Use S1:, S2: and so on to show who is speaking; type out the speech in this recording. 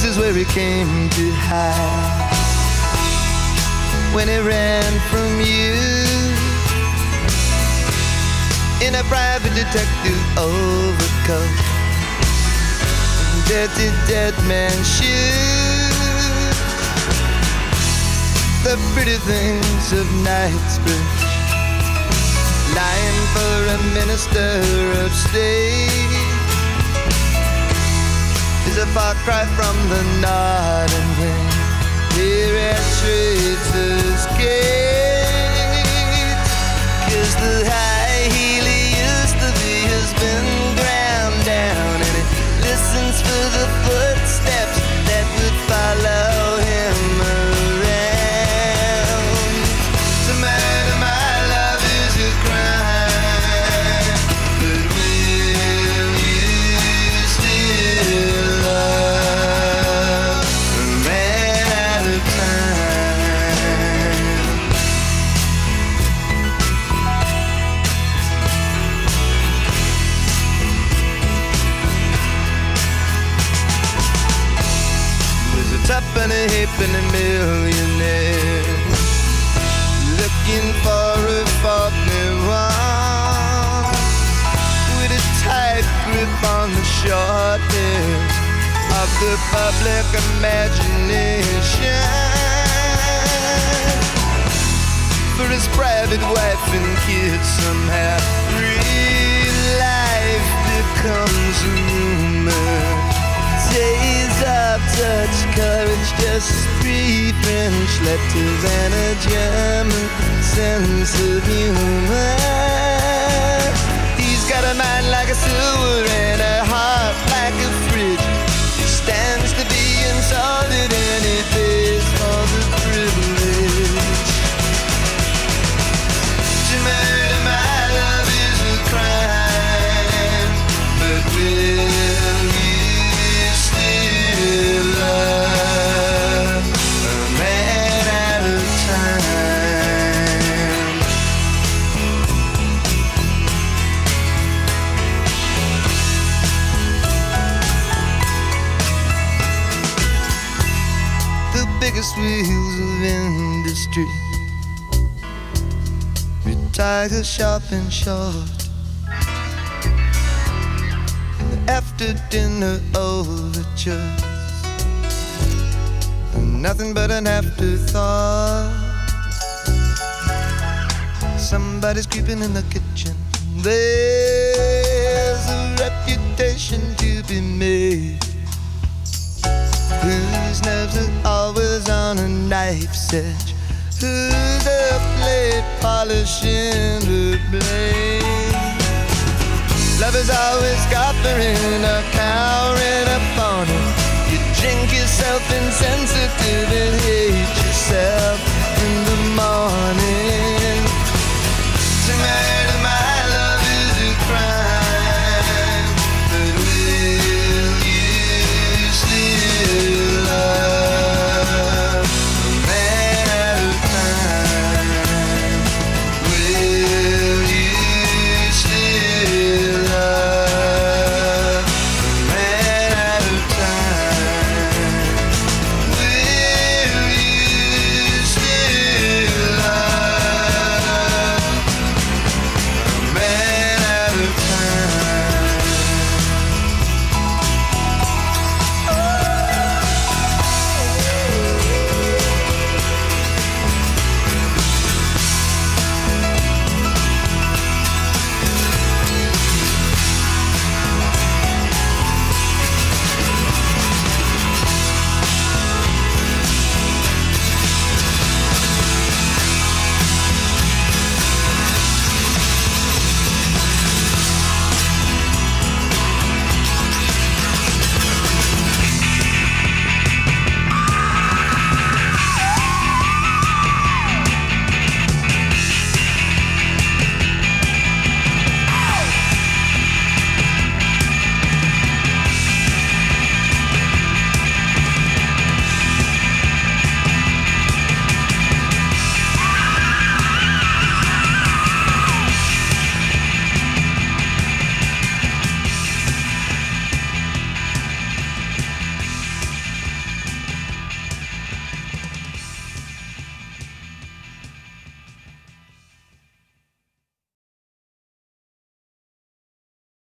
S1: is where he came to hide when he ran from you in a private detective overcoat, dirty dead man shoes, the pretty things of Knightsbridge, lying for a minister upstate is a far cry from the Northern Wing. Here at Traitor's Gate, 'cause the high heel he used to be has been ground down, and he listens for the footsteps that would follow him around. To murder my love is a crime, but will you still love a man out of time? There's a tuppenny halfpenny millionaire looking for a Faulkner one with a tight grip on the short hair of the public imagination for his private wife and kids. Somehow real life becomes a rumor. Days of touch, courage, just 3 French letters and a German sense of humor. He's got a mind like a silver and a heart like a fridge. He stands to be insulted and he pays for the privilege. To murder my love is a crime, but will you still love a man at a time? The biggest wheels of industry retire sharp and short, and the after dinner overtures are nothing but an afterthought. Somebody's creeping in the kitchen, there's a reputation to be made, whose nerves are always on a knife's edge, who's up late polishing the blade. Love is always scoffing or cowering upon it. You drink yourself insensitive and hate yourself in the morning.